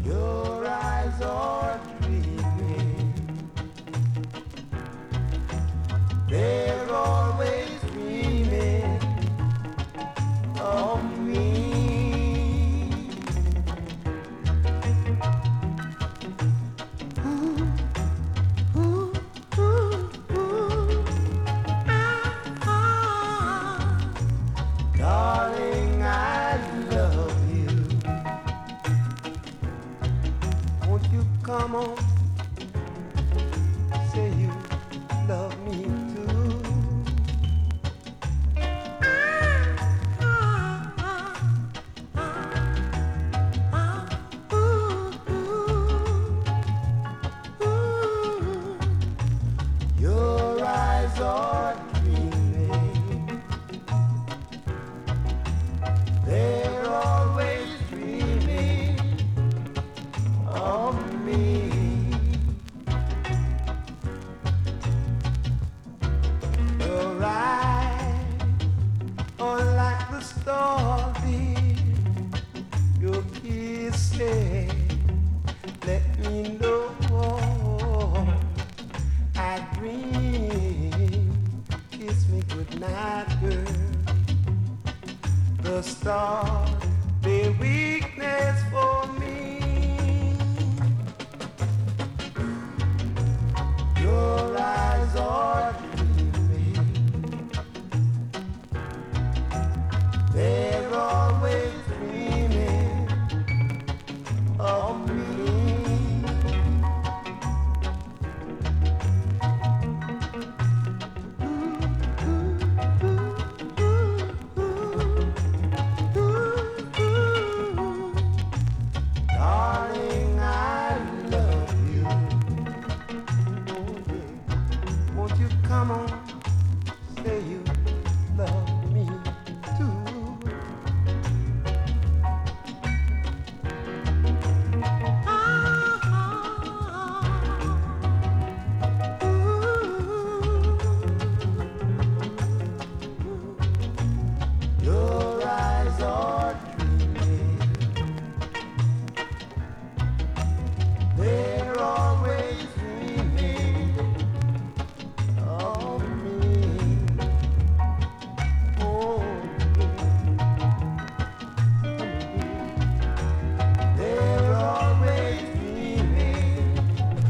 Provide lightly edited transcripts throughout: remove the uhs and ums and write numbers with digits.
Your eyes are dreaming. They're always dreaming of me. Ooh, ooh, ooh, ooh. Darling, I love you. Won't you come on, say you love me too. Your eyes are dreaming. They're always dreaming of me. Your eyes are like the stars, dear. Your kisses let me know I dream. Kiss me goodnight, girl. The stars, they're weakness for me. Your eyes are dreaming. They're always dreaming of me. Darling, I love you. Oh, yeah. Won't you come on, say you love me too. Your eyes are dreaming. They're always dreaming of me. Oh, they're always dreaming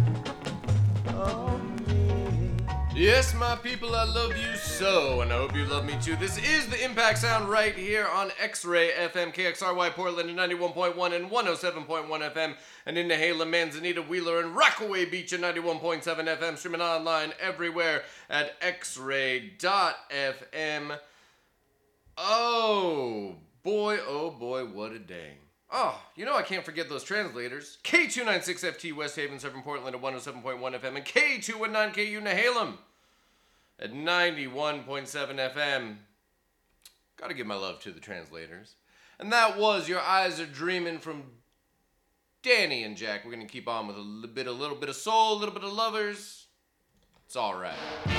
of me. Yes, my people, I love you so, and I hope you love me too. This is the Impact Sound right here on X-Ray FM, KXRY Portland at 91.1 and 107.1 FM, and in Nehala, Manzanita, Wheeler, and Rockaway Beach at 91.7 FM, streaming online everywhere at xray.fm. Oh boy, what a day. Oh, you know I can't forget those translators. K296FT West Haven, serving Portland at 107.1 FM, and K219KU Nehalem at 91.7 FM. Gotta give my love to the translators. And that was Your Eyes Are Dreaming from Danny and Jack. We're gonna keep on with a little bit of soul, a little bit of lovers. It's alright.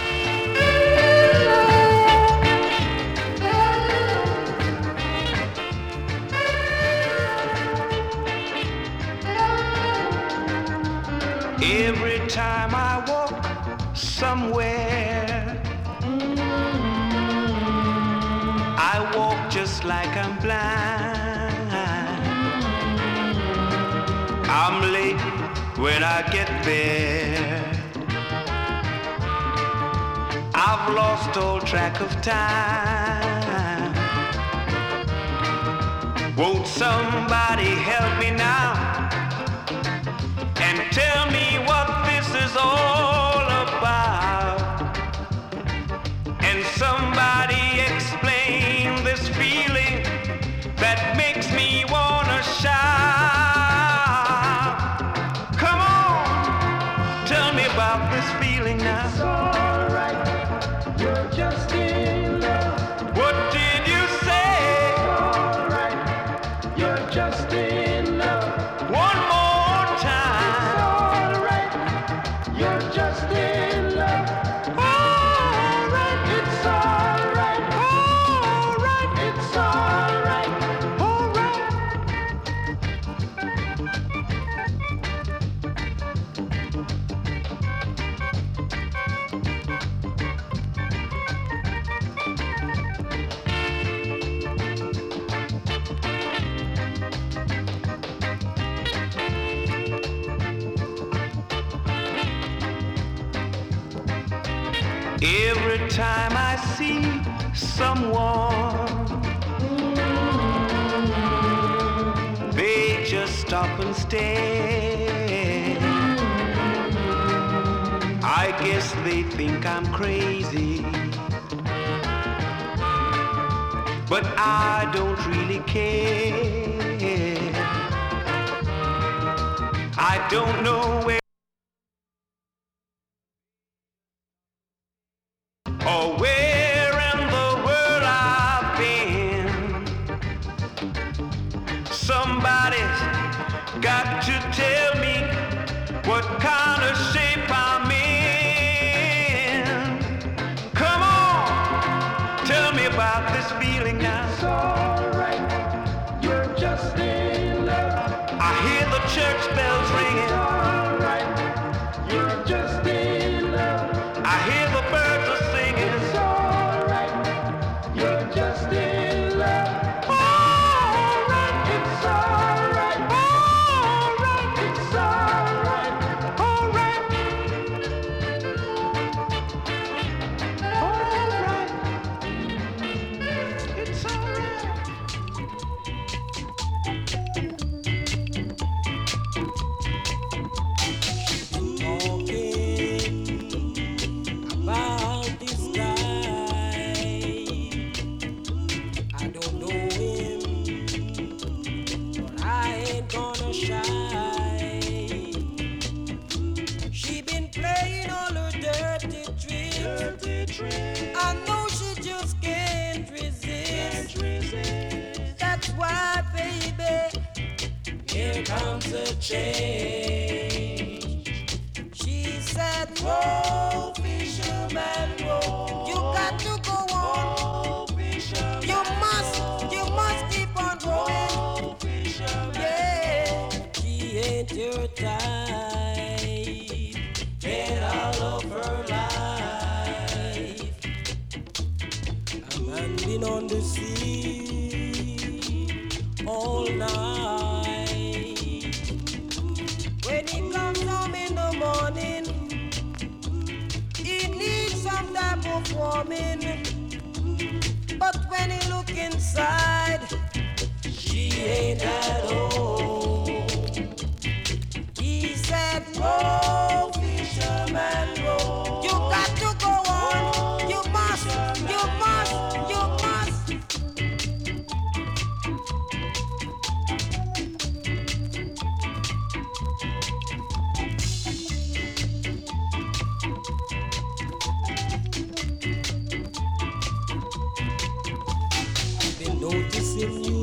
Every time I walk somewhere, I walk just like I'm blind. I'm late when I get there. I've lost all track of time. Won't somebody help me now and tell me what this is all about? And somebody explain this feeling that makes me wanna shout. Come on, tell me about this feeling now. It's alright, you're just in love. What did you say? It's alright, you're just in love. One more time. It's alright, you're just in love. Alright, It's alright, alright, it's alright. alright. Every time I see someone, they just stop and stare. I guess they think I'm crazy, but I don't really care. I don't know where or where in the world I've been. Somebody's got to tell me what kind of shape I'm in. Come on, tell me about this feeling now. It's alright, you're just in love. I hear the church bells It's ringing. alright, you're just in love. I hear the birds are singing. It's alright, you're just in love. Alright, It's alright, alright, it's alright, alright, alright. It's alright. About this guy, I don't know him, but I ain't gonna shy. She been playing all her dirty tricks. I know she just can't resist. That's why, baby, here comes a change. She said, "Whoa, fisherman, whoa, you got to go on. You must keep on going. Yeah, she ain't your type. Get out of her life. A man been on the sea all night. When he comes home in the morning, he needs some type of warming. But when he look inside, she ain't at home. He said, "Whoa, fisherman, whoa, you got to go on. You must, you must, you must." Been noticing you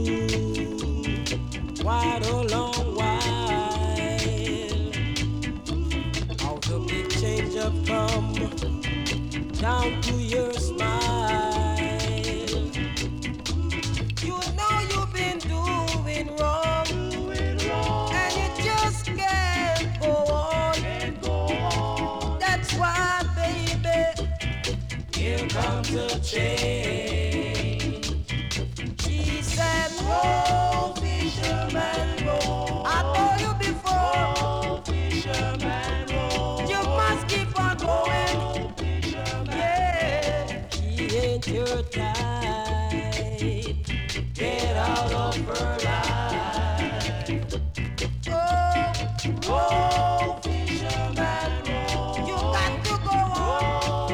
quite a long while. How the big change have come down to your smile. You know you've been doing wrong, and you just can't go on. That's why, baby, here comes a change. She said, "Whoa, fisherman, whoa, I told you before, you must keep on going. Yeah, she ain't your type. Get out of her life. Oh, fisherman, you got to go on.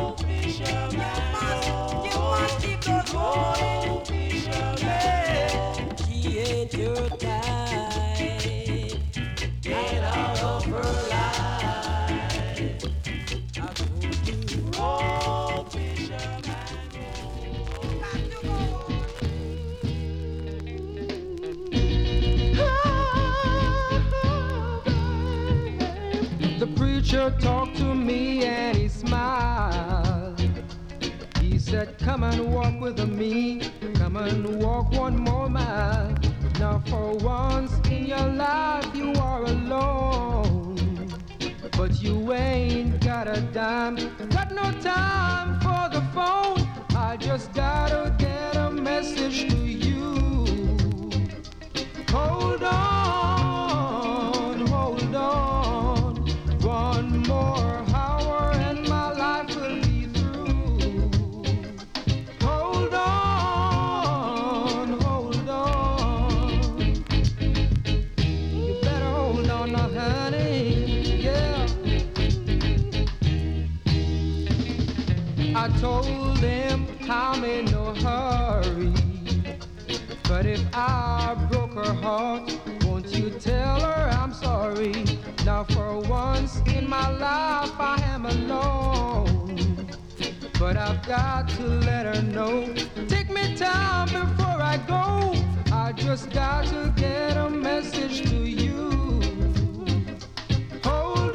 You must keep on going. Yeah, she ain't your type. Get out of her life. I told you. Oh, fisherman, got to go The preacher talked to me and he smiled. He said, "Come and walk with me. Come and walk one more mile. Now for once in your life you are alone. But you ain't got a dime. Got no time for the phone. I just gotta get a message to you. Hold on, hold on. One more hour and my life will be through. told him I'm in no hurry. But if I broke her heart, won't you tell her I'm sorry? Now for once in my life I am alone, but I've got to let her know. Take me time before I go. I just got to get a message to you. Hold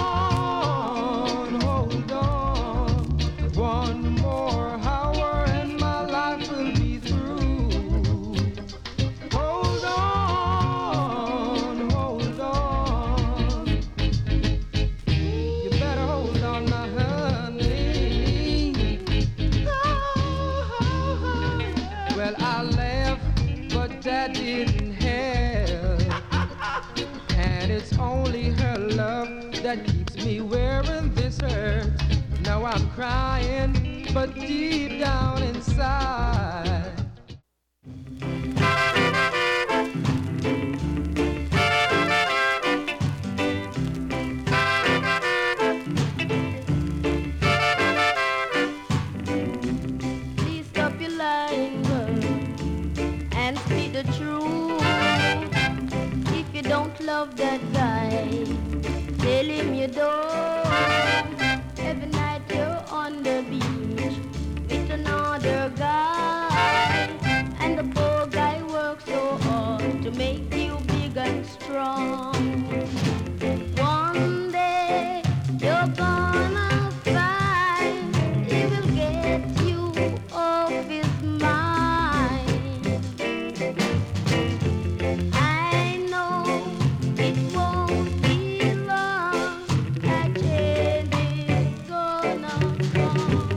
on, hold on. One more hour and my life will be through. Hold on, hold on. You better hold on, my honey. Well, I laughed, but that didn't help. And it's only her love that keeps me wearing this hurt. Now I'm crying, but deep down inside, Please stop your lying, girl, and speak the truth. If you don't love that guy, tell him you don't. Every night you're on the beach with another guy, and the poor guy works so hard to make you big and strong. One day you're gonna find he will get you off his mind. I know it won't be long, that change is gonna come.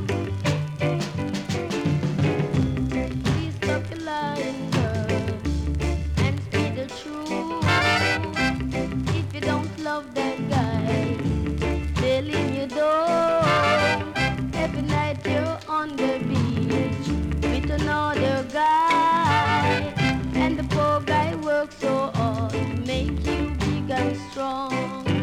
Please stop your lying, girl, and speak the truth. If you don't love that guy, tell him you don't. Every night you're on the beach with another guy, and the poor guy works so hard to make you big and strong.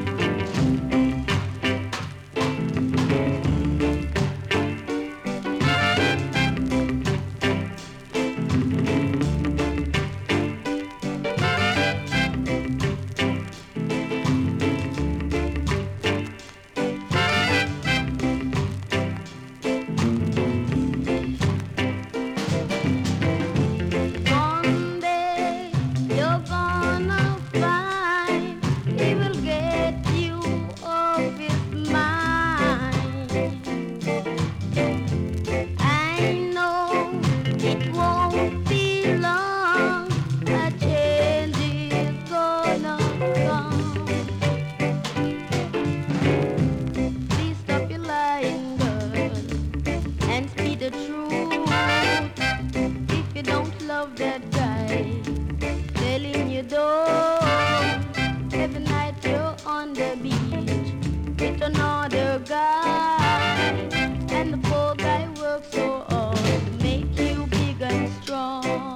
One day you're gonna find he will get you off his mind. I know it won't be long, a change is gonna come. Please stop your lying, girl, and speak the truth. If you don't love that guy, tell him you don't. Every night you're on the beach with another guy, and the poor guy works so hard to make you big and strong.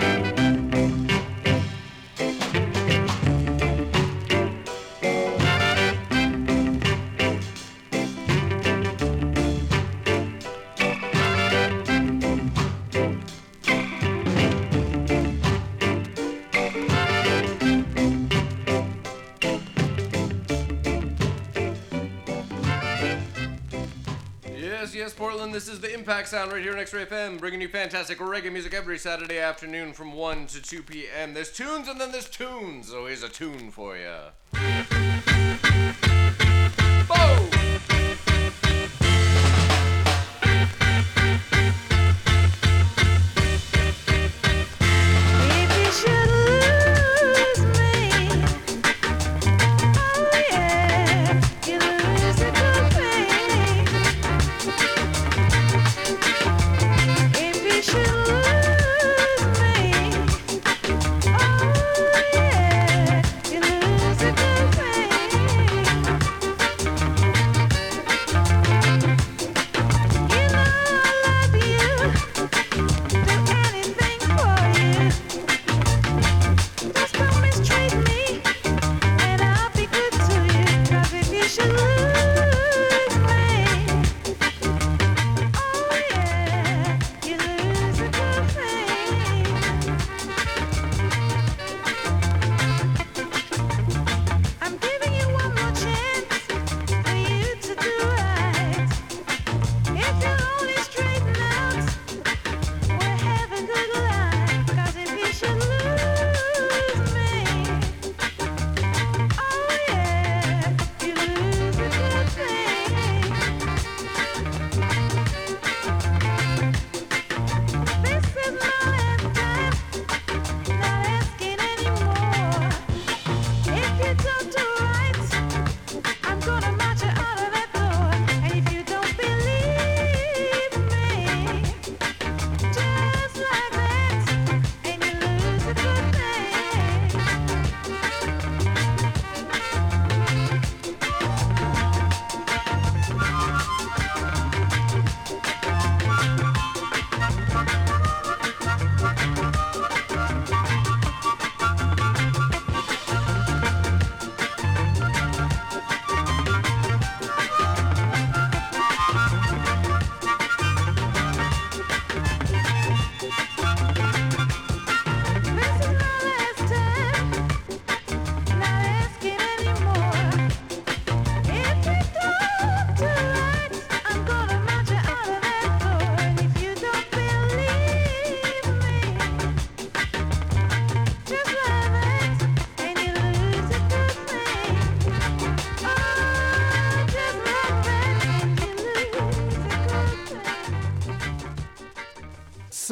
Yes, Portland, this is the Impact Sound right here on X-Ray FM, bringing you fantastic reggae music every Saturday afternoon from 1 to 2 p.m. There's tunes and then there's tunes, so here's a tune for you. Boom! If you should lose me, oh yeah, you lose a good thing. If you should lose me, oh yeah, you lose a good thing.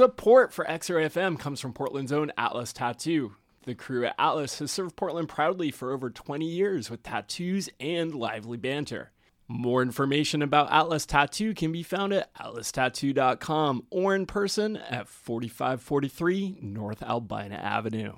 Support for XRFM comes from Portland's own Atlas Tattoo. The crew at Atlas has served Portland proudly for over 20 years with tattoos and lively banter. More information about Atlas Tattoo can be found at atlastattoo.com or in person at 4543 North Albina Avenue.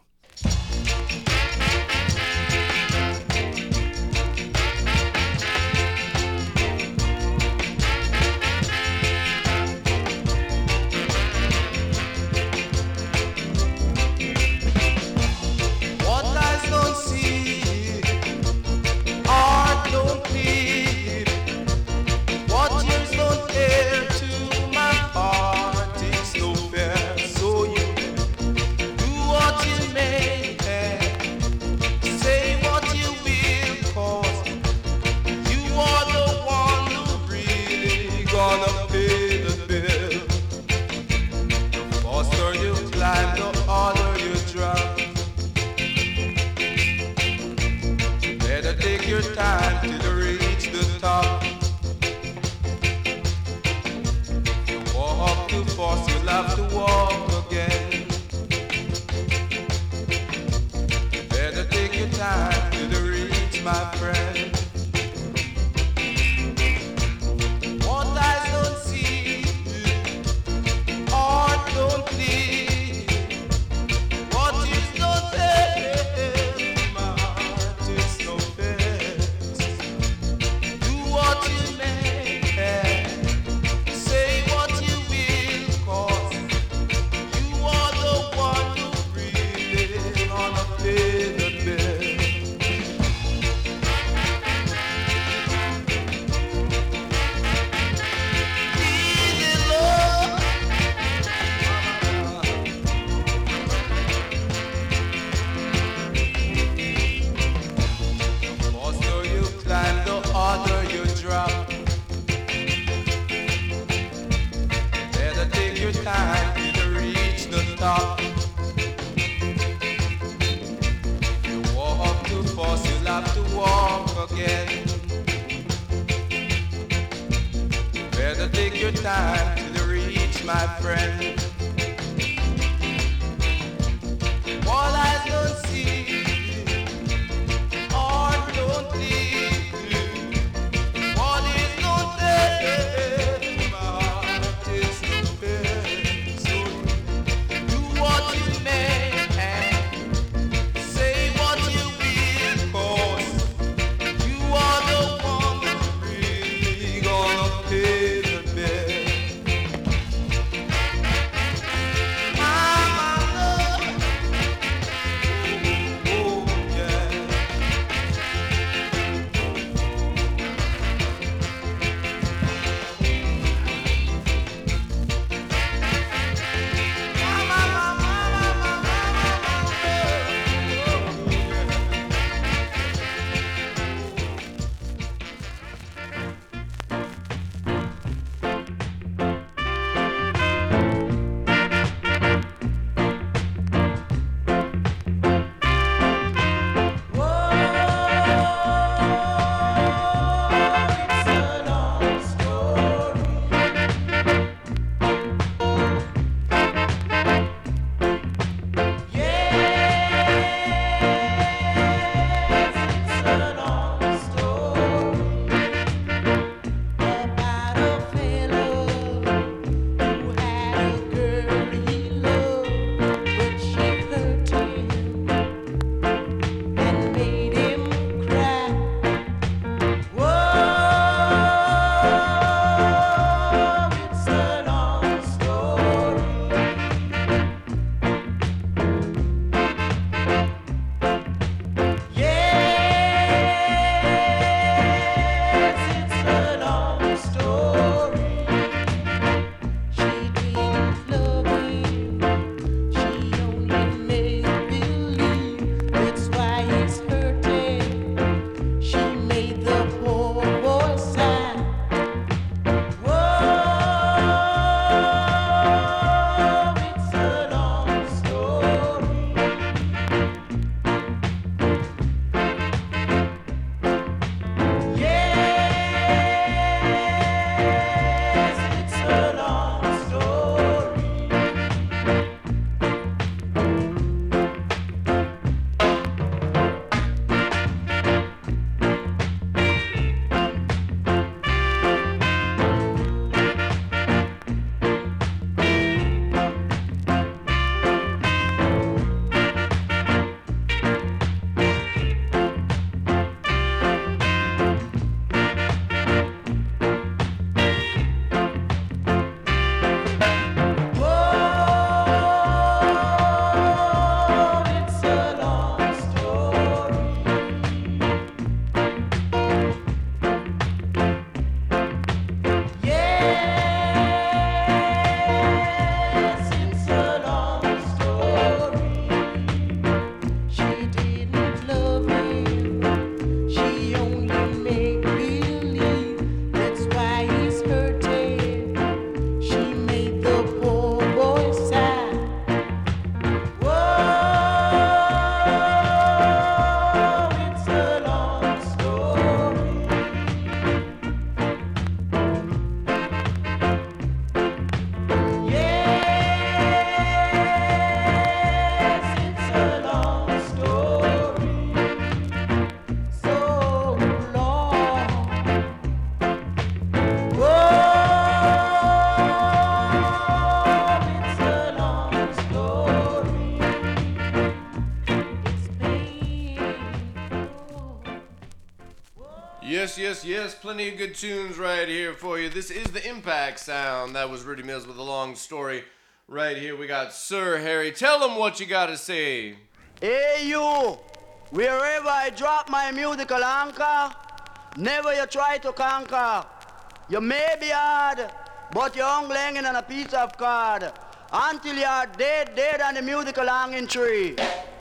Yes, yes, yes. Plenty of good tunes right here for you. This is the Impact Sound. That was Rudy Mills with a long story. Right here we got Sir Harry. Tell them what you got to say. Hey you, wherever I drop my musical anchor, never you try to conquer. You may be hard, but you're only hanging on a piece of card. Until you are dead, dead on the musical hanging tree.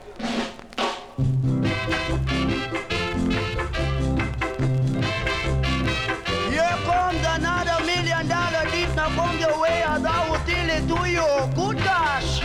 Here comes another $1 million deep. Now come your way as I will tell it to you. Good gosh.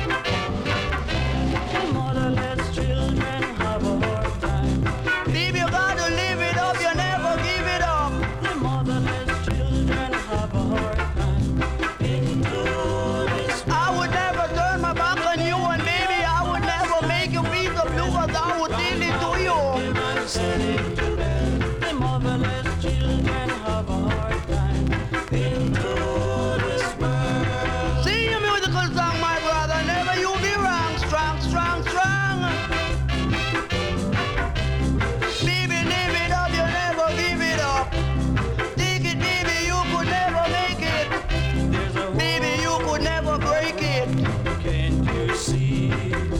Motherless children have a hard time. Baby, you gotta live it up, you never give it up. The motherless children have a hard time. Into this I would never turn my back on you, and baby, I would never make you feel the blue as I would tell it to you. man said into bed. The motherless children have a hard time. Into this world. Sing your musical song, my brother, never you be wrong. Strong, strong, strong. Baby, live it up, you never give it up. Take it, baby, you could never make it. There's a Baby, you could never break it. can't you see?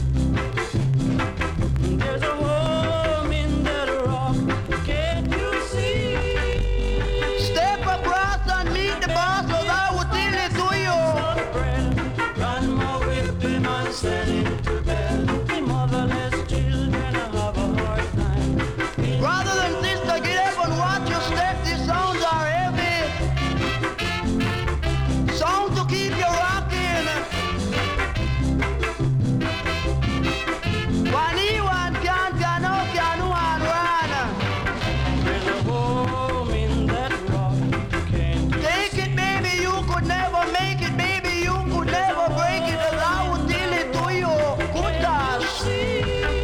There's a home in that rock. Can't you see? Step across and meet the boss, cause I would tell it to you. Bread, run more with him and send him to bed. The motherless children have a hard time. Brothers and sisters, get up and watch your step. These sounds are heavy. Sound to keep you rocking. One E, one can out, can one run. There's a home in that rock. Can't you Take it, baby, you could never make it, baby, you could never break it, cause I would tell it to you. Good gosh. see?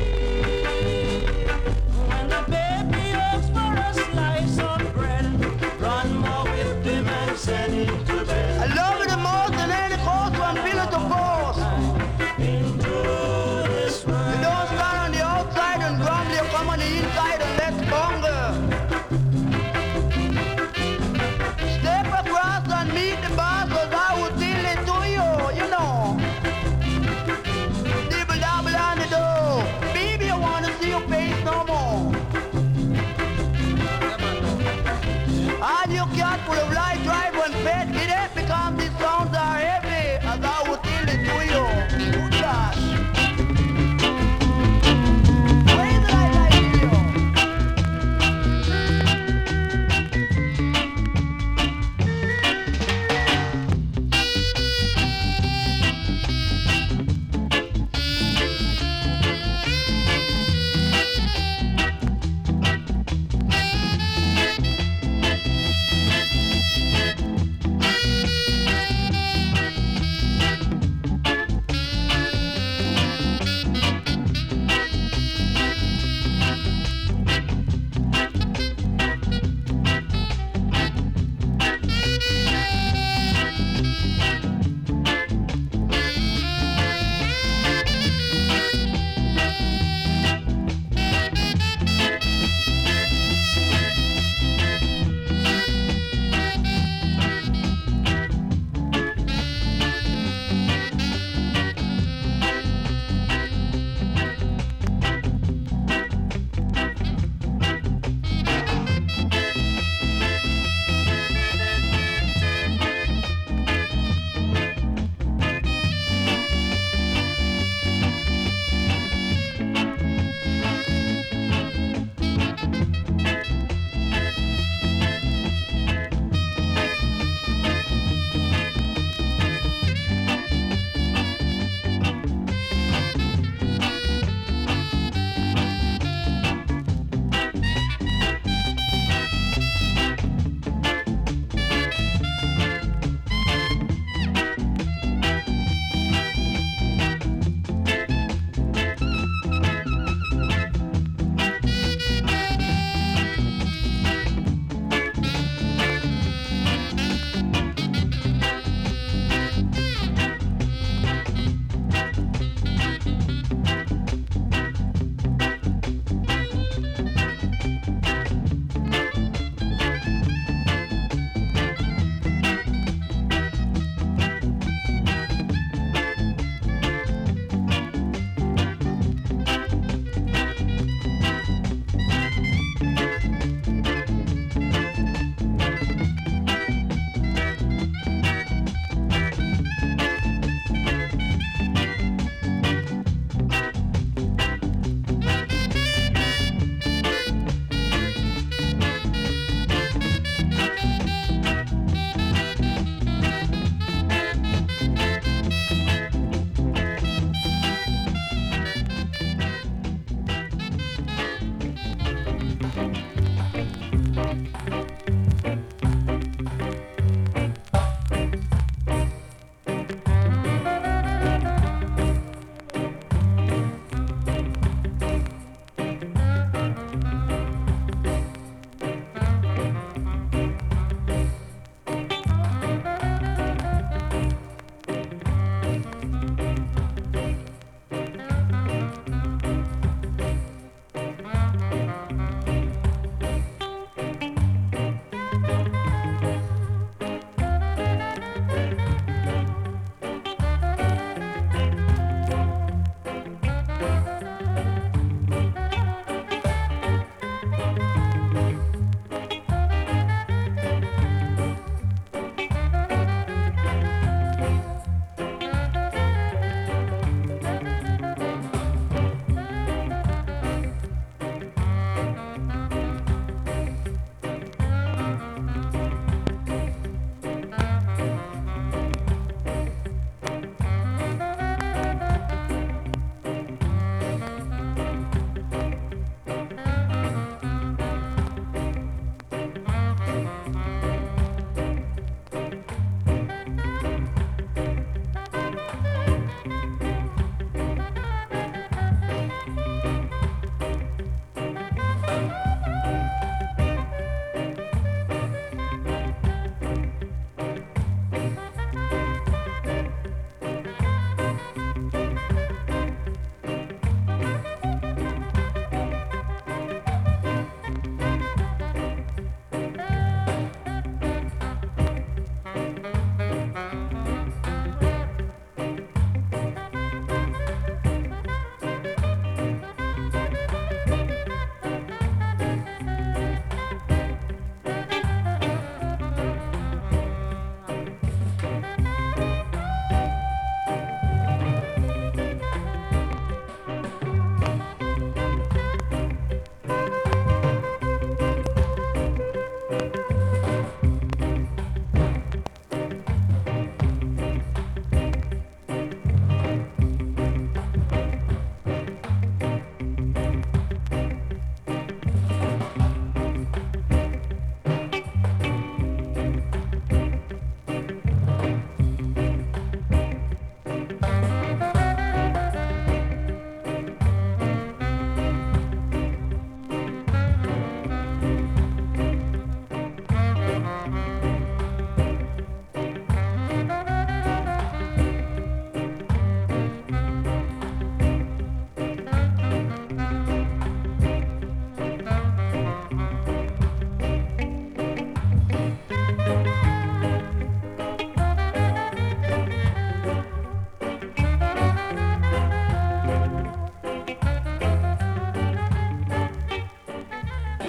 When the baby asks for a slice of bread, run more with him and send him to bed. I love it the most in any coast from pillar to post. Into this You world. don't stand on the outside and grumble, you come on the inside and let's bungle. Step across and meet the boss, cause I will tell it to you, you know. Dibble dabble on the door. Baby, I wanna see your face no more. All you cat full of light, drive and pet, get up because these sounds are heavy, as I will tell it to you. Good gosh. Where did I like you?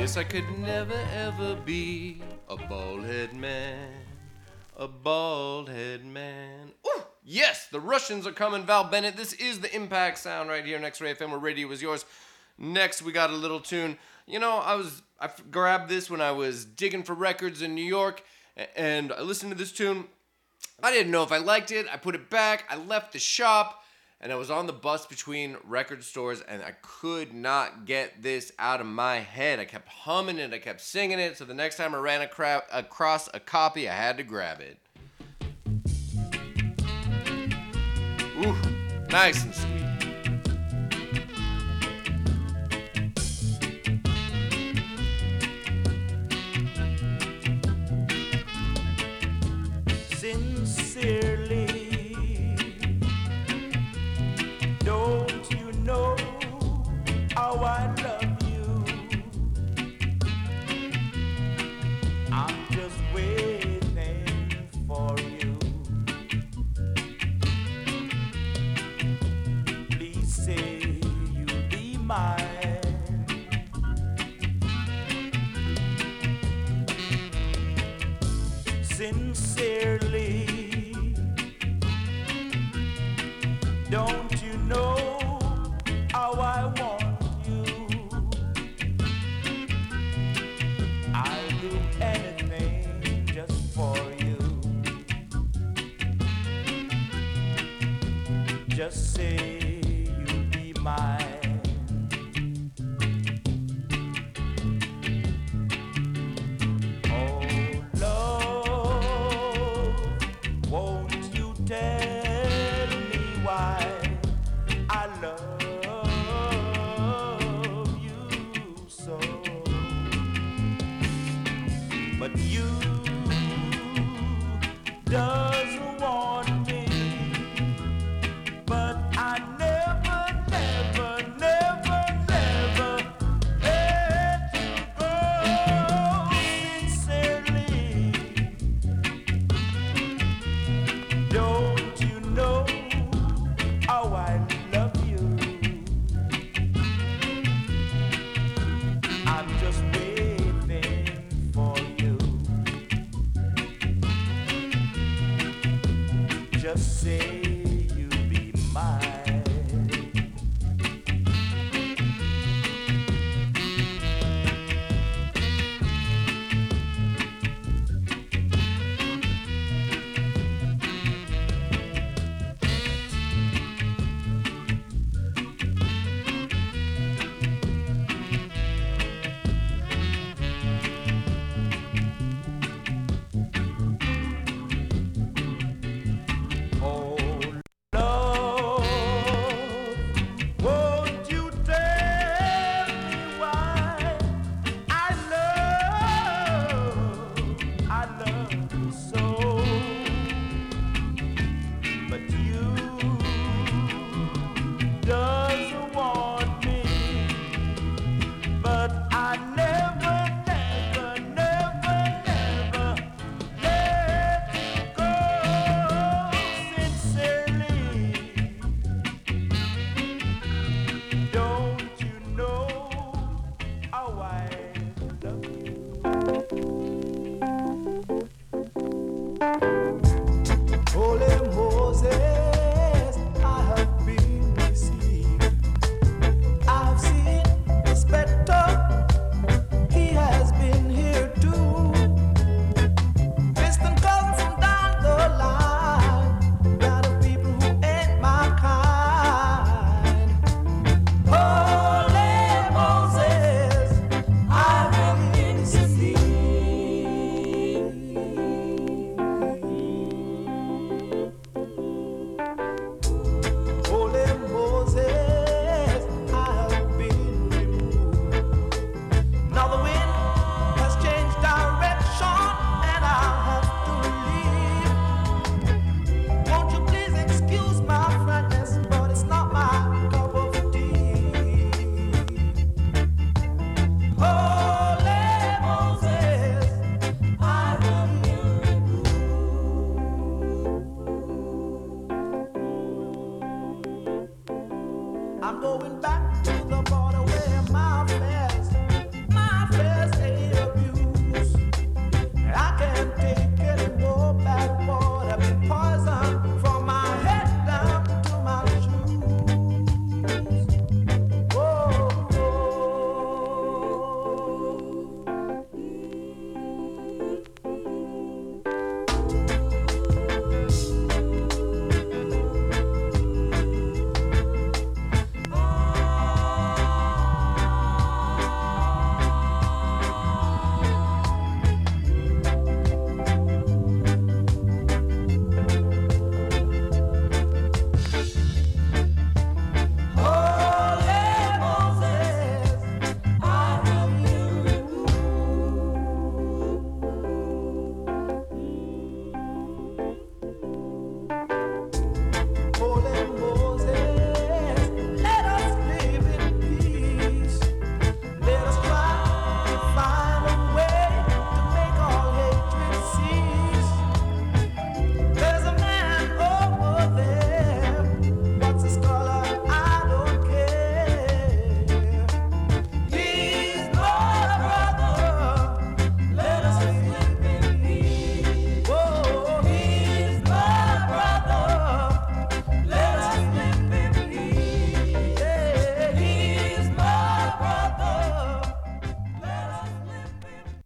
Yes, I could never ever be a bald head man. A bald head man. Ooh, yes, the Russians are coming. Val Bennett, this is the Impact Sound right here, Next Ray FM, where radio is yours. Next, we got a little tune. You know, I grabbed this when I was digging for records in New York, and I listened to this tune. I didn't know if I liked it. I put it back. I left the shop, and I was on the bus between record stores, and I could not get this out of my head. I kept humming it. I kept singing it. So the next time I ran across a copy, I had to grab it. Ooh, nice and sweet. Sincerely, don't you know how I love you? I'm just waiting for you. Please say you'll be mine. Sincerely, don't you know how I want you? I'll do anything just for you. Just say you'll be mine. Tell me why I love you so, but you doesn't want me, but I never let you go. Sincerely, don't you know how I love you? I'm just waiting for you. Just say you'll be mine. Oh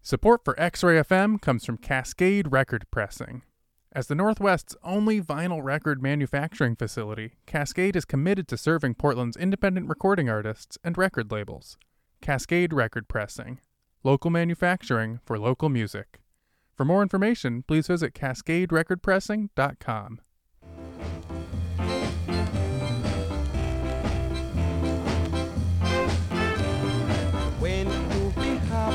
Support for X-Ray FM comes from Cascade Record Pressing. As the Northwest's only vinyl record manufacturing facility, Cascade is committed to serving Portland's independent recording artists and record labels. Cascade Record Pressing. Local manufacturing for local music. For more information, please visit cascaderecordpressing.com. Went to the hop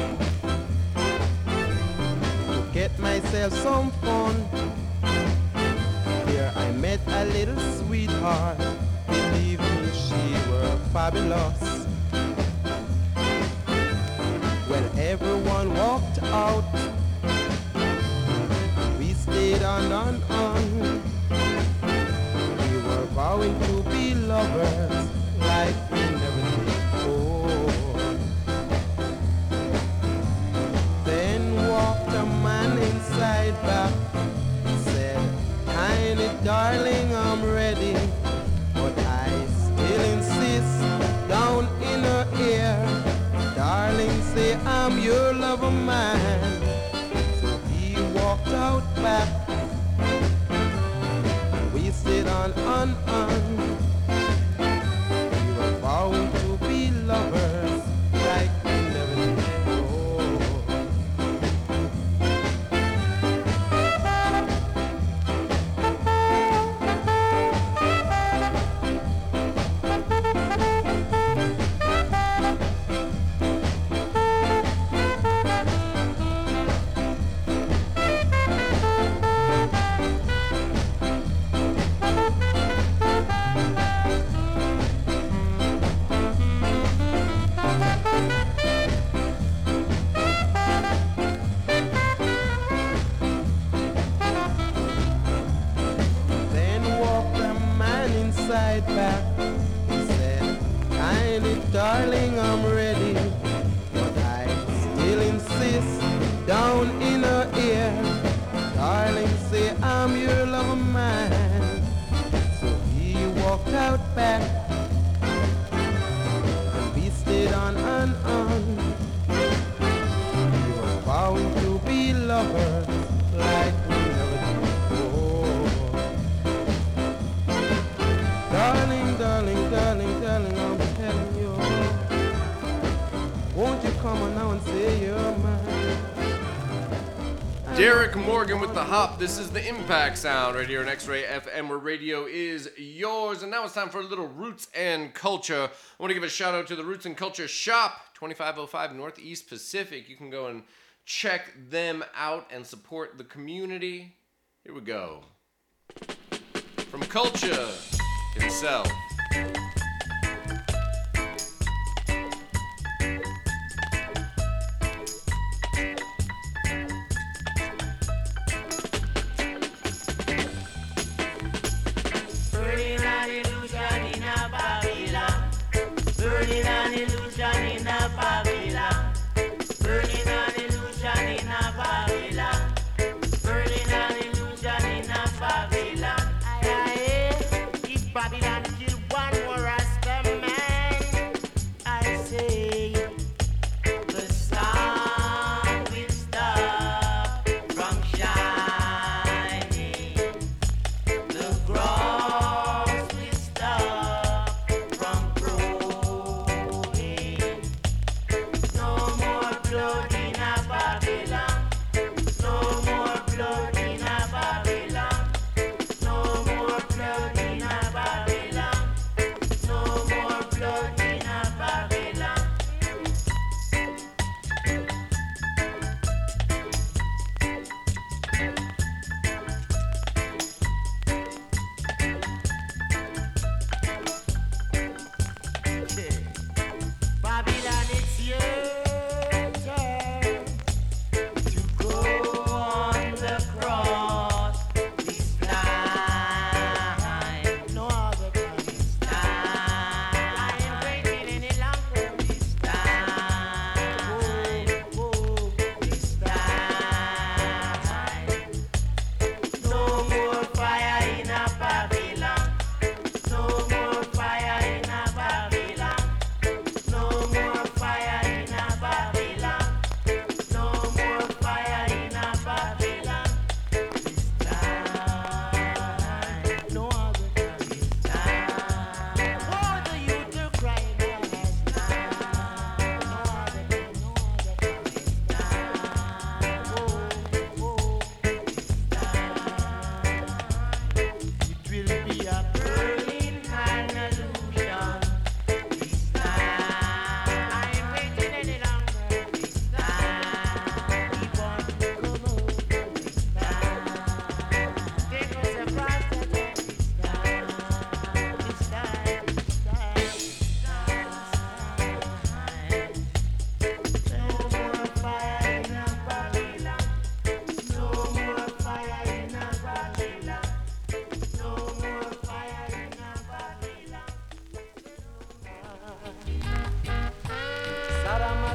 to get myself some fun. There I met a little sweetheart. Believe me, she were fabulous. When everyone walked out, we stayed on. We were vowing to be lovers like we never did before. Then walked a man inside back, said, "Tiny darling, I'm ready." But I still insist, down in her ear, "Darling, say I'm your lover man." So he walked out back, we stayed on. We were vowing to be lovers like we never did before. Back, he said, "Tiny darling, I'm ready." But I still insist, down in her ear, "Darling, say I'm your lover man." So he walked out back, and we stayed on. We were vowing to be lovers like we never did before. Darling, darling, darling, darling, I'm telling you, won't you come on now and say you're mine? Derek Morgan with the hop. This is the Impact Sound right here on X-Ray FM, where radio is yours. And now it's time for a little Roots and Culture. I want to give a shout out to the Roots and Culture shop, 2505 Northeast Pacific. You can go and check them out and support the community. Here we go. From Culture himself. Burning an illusion in a Babylon. Burning an illusion in a Babylon. Burning an illusion in a Babylon. Burning an illusion in a Babylon. If Babylon kill one more Rasta man, I say the sun will stop from shining. The grass will stop from growing. No more blood in a Babylon. No more blood in a Babylon. No more blood in a Babylon. No more blood in a Babylon. Babylon, it's your turn.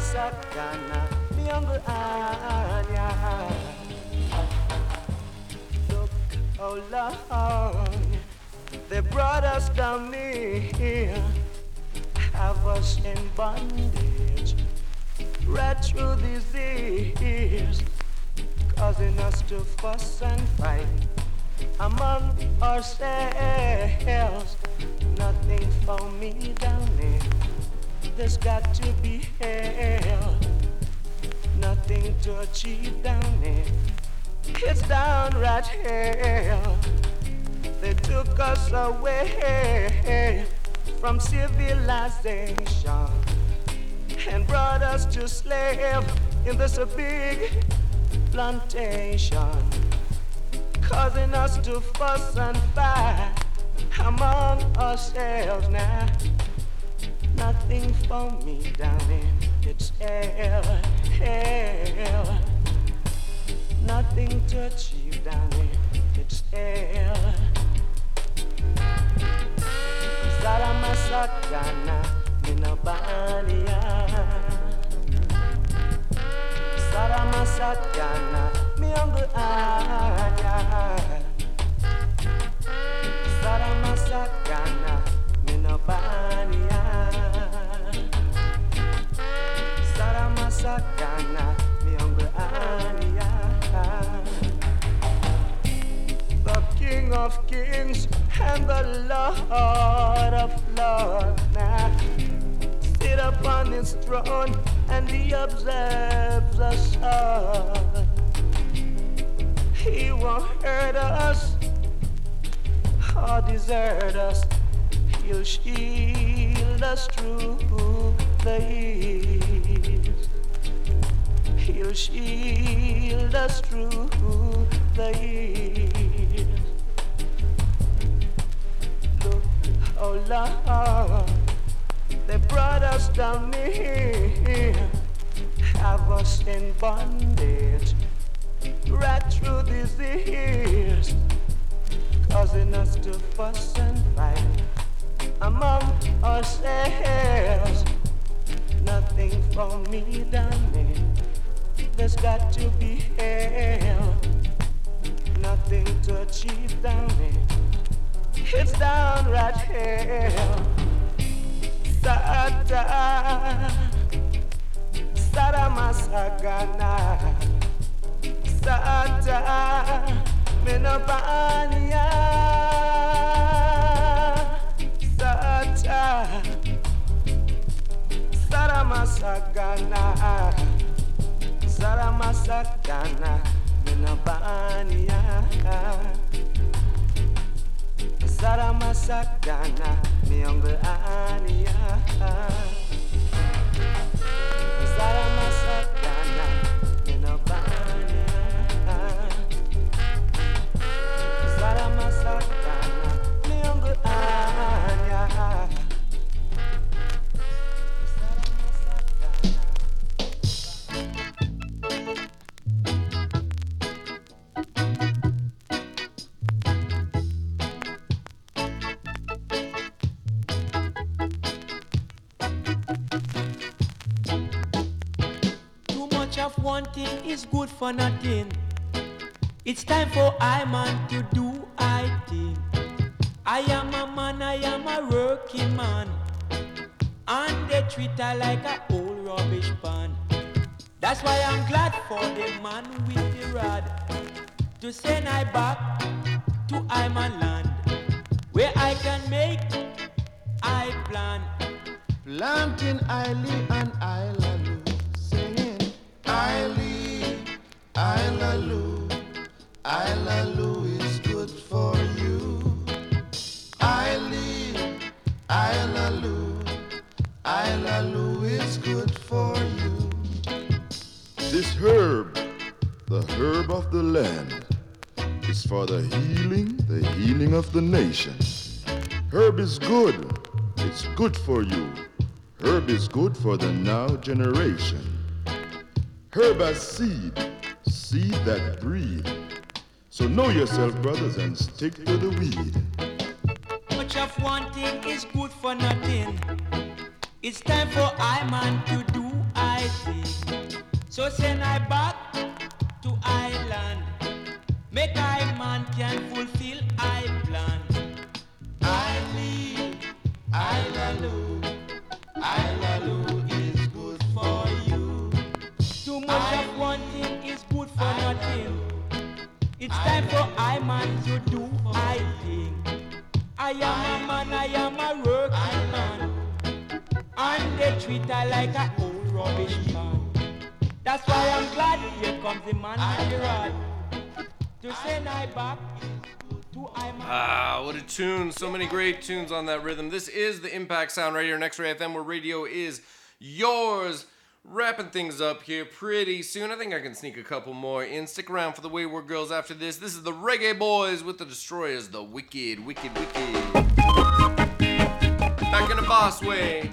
Masakana, me Uncle Anya. Look, oh Lord, they brought us down here, have us in bondage, right through these years, causing us to fuss and fight among ourselves. Nothing for me down there, there's got to be hell. Nothing to achieve down there, it's downright hell. They took us away from civilization and brought us to slave in this big plantation, causing us to fuss and fight among ourselves. Now nothing for me down there, it's hell, hell. Nothing to achieve down there, it's hell. Saramasakana, Minabania. Saramasakana, mi Uncle Anya. Saramasakana, Minabania. Saramasakana, mi Uncle Anya. The King of Kings and the Lord of Lords now sit upon his throne, and he observes the sun. He won't hurt us or desert us, he'll shield us through the years. He'll shield us through the years. Look, oh Lord, they brought us down here, have us in bondage, right through these years, causing us to fuss and fight among ourselves. Nothing for me down there, there's got to be hell. Nothing to achieve down there, it's downright hell. Sata, Saramasagana, Sata, Menopania, Sata, Saramasagana, Saramasagana, Menopania, Saramasagana, mi Uncle Anya. Saramasagana, Menopania. Saramasagana, mi Uncle Anya. Of one thing is good for nothing. It's time for I man to do I thing. I am a man, I am a working man, and they treat I like a old rubbish pan. That's why I'm glad for the man with the rod to send I back to I man land, where I can make I plan. Planting Isle and Isle, singing Isle, Isle, Isle is good for you. Isle, Isle, Isle is good for you. This herb, the herb of the land, is for the healing of the nation. Herb is good, it's good for you. Herb is good for the now generation. Herb as seed, seed that breed. So know yourself, brothers, and stick to the weed. Much of one thing is good for nothing. It's time for I man to do I So send I back to island. Make I man can fulfill I plan. I leave Islalu. Islalu is good for you. Too much of one thing is good for nothing. It's time for I man to do I thing. I am a man, I am a working man. And they treat I like a old rubbish man. That's why I'm glad here comes the man with the rod. To send I back to I man. Ah, what a tune. So many great tunes on that rhythm. This is the Impact Sound right here on X-Ray FM, where radio is yours. Wrapping things up here pretty soon. I think I can sneak a couple more in. Stick around for the Wayward Girls after this. This is the Reggae Boys with the Destroyers, the Wicked, Wicked, Wicked. Back in the boss way.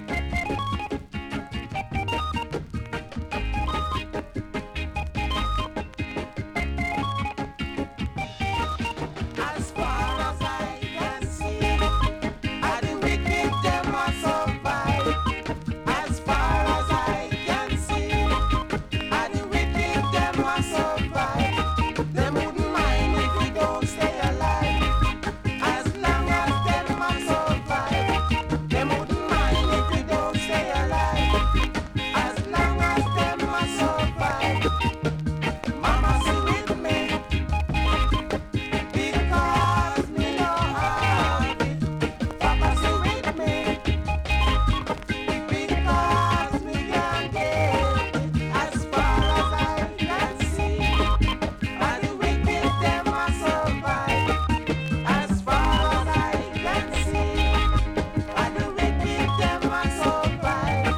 As far as I can see, are the wicked them a survive. As far as I can see, are the wicked them a survive. Them wouldn't mind if we don't stay alive. As long as them a survive. Them wouldn't mind if we don't stay alive. As long as them a survive. Mama see with me. Because me know have it. Papa see with me. Because me can get it. As far as I can see, and the wicked them a survive. As far as I can see, and the wicked them a survive.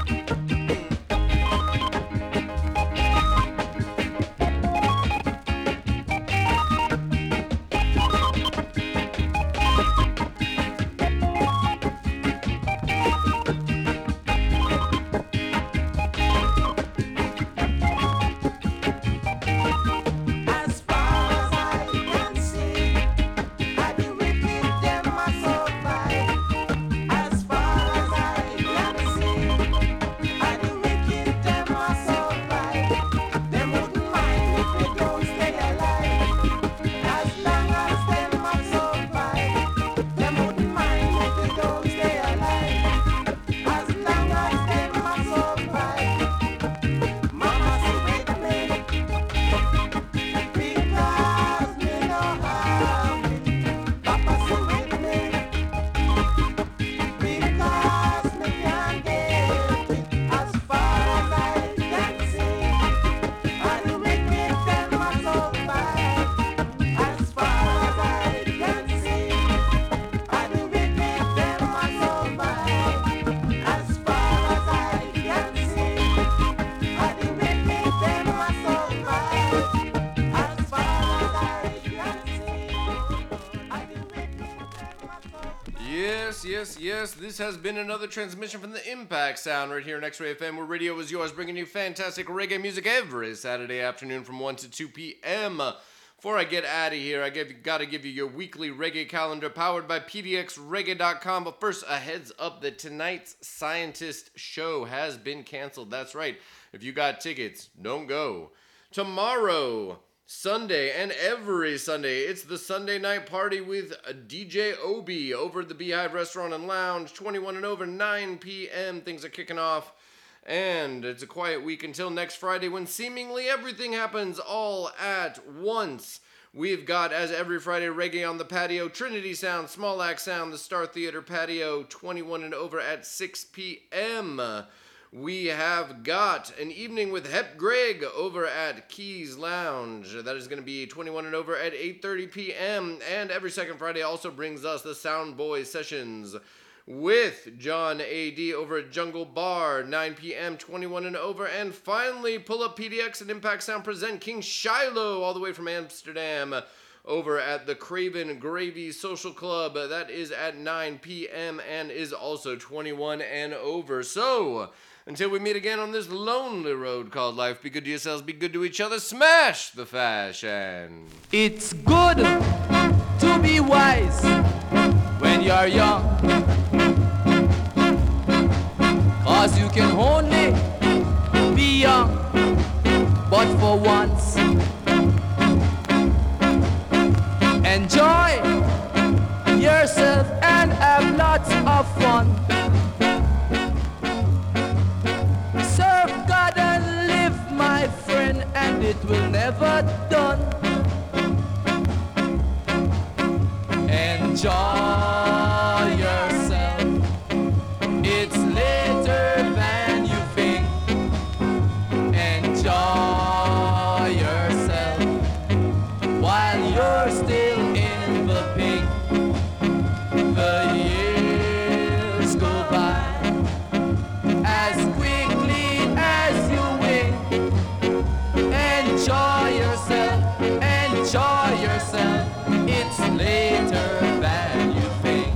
As far as I can see, and the wicked them a survive. As far as I can see, and the wicked them a survive. Them wouldn't mind if we don't stay alive. As long as them a survive. Them wouldn't mind if we don't stay alive. As long as them a survive. Mama see with me. Because me no have it. Papa see with me. Because me can get it. As far as I can see, and the wicked them a survive. As far as I can see, and the wicked them a survive. As far as I can see, and the wicked them a survive. As far as I can see, and the wicked them a survive. Yes. This has been another transmission from the Impact Sound right here on X-Ray FM, where radio is yours, bringing you fantastic reggae music every Saturday afternoon from 1 to 2 p.m. Before I get out of here, gotta give you your weekly reggae calendar powered by PDXReggae.com. But first, a heads up that tonight's Scientist show has been canceled. That's right. If you got tickets, don't go. Tomorrow, Sunday, and every Sunday, it's the Sunday night party with DJ Obi over at the Beehive Restaurant and Lounge, 21 and over, 9 p.m. Things are kicking off. And it's a quiet week until next Friday, when seemingly everything happens all at once. We've got, as every Friday, Reggae on the Patio, Trinity Sound, Small Axe Sound, the Star Theater Patio, 21 and over at 6 p.m. We have got an evening with Hep Greg over at Keys Lounge. That is going to be 21 and over at 8:30 p.m. And every second Friday also brings us the Sound Boys Sessions with John A.D. over at Jungle Bar, 9 p.m., 21 and over. And finally, Pull Up PDX and Impact Sound present King Shiloh all the way from Amsterdam over at the Craven Gravy Social Club. That is at 9 p.m. and is also 21 and over. So, until we meet again on this lonely road called life, be good to yourselves, be good to each other, smash the fashion. It's good to be wise when you're young, 'cause you can only be young but for once, enjoy yourself and have lots of fun. Serve God and live, my friend, and it will never done. Enjoy yourself, it's later than you think. Enjoy yourself while you're still in the pink. The years go by as quickly as you wink. Enjoy yourself, enjoy yourself, it's later than you think.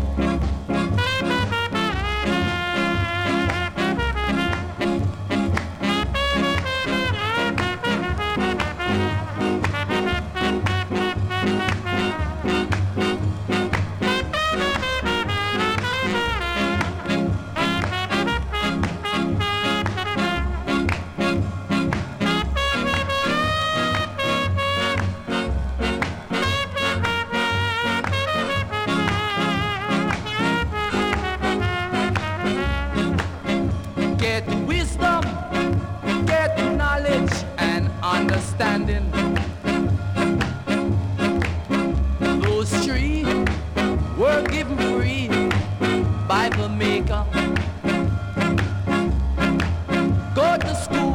Get wisdom, get knowledge and understanding. Those three were given free by the Maker. Go to school